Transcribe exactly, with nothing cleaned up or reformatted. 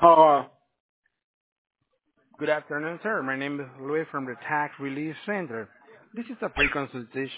Uh, Good afternoon, sir. My name is Louis from the Tax Relief Center. This is a free consultation.